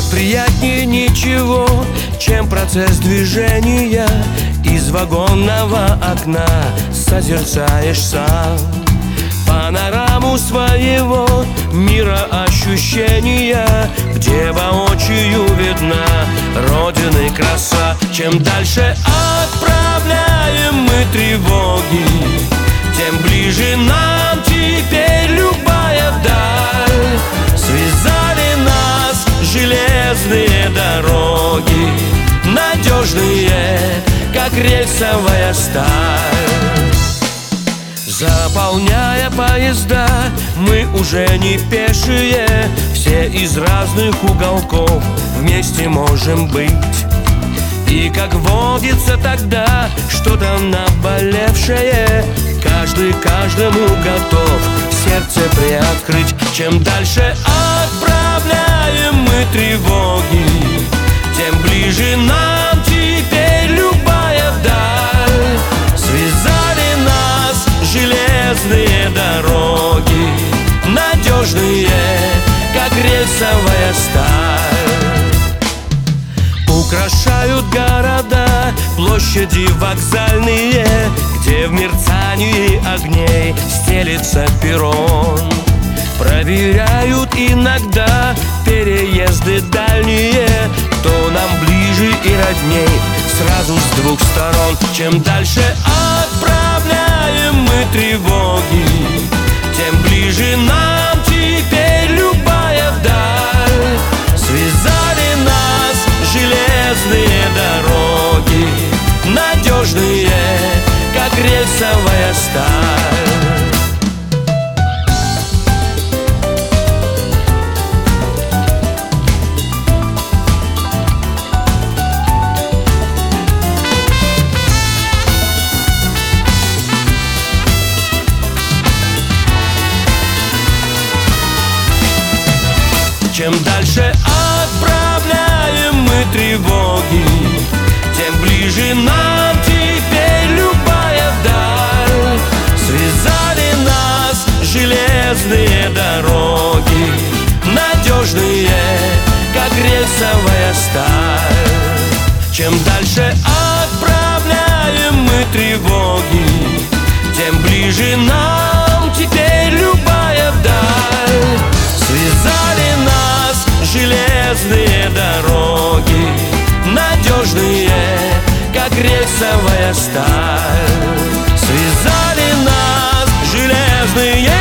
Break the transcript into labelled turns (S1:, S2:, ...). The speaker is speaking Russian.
S1: приятнее ничего, чем процесс движения. Из вагонного окна созерцаешь сам панораму своего мира ощущения, где воочию видна родины краса. Чем дальше отправляем мы тревоги, тем ближе нам теперь любая даль. Связали нас железные дороги, надежные, как рельсовая сталь. Заполняя поезда, мы уже не пешие, все из разных уголков вместе можем быть. И как водится тогда что-то наболевшее, каждый каждому готов сердце приоткрыть. Чем дальше отправляем мы тревоги, тем ближе нам теперь любая даль. Связали нас железные дороги, надежные, как рельсовая сталь. Украшают города площади вокзальные, где в мерцании огней стелится перрон. Проверяют иногда переезды дальние, кто нам ближе и родней, сразу с двух сторон. Чем дальше отправляем мы тревоги, тем ближе нам теперь любая даль. Связали нас железные дороги, надежные, как рельсовая сталь. Чем дальше отправляем мы тревоги, тем ближе нам теперь любая даль. Связали нас железные дороги, надежные, как рельсовая сталь. Чем дальше отправляем мы тревоги, тем ближе нам теперь любая даль. Связали нас железные дороги, надежные, как рельсовая сталь. Связали нас железные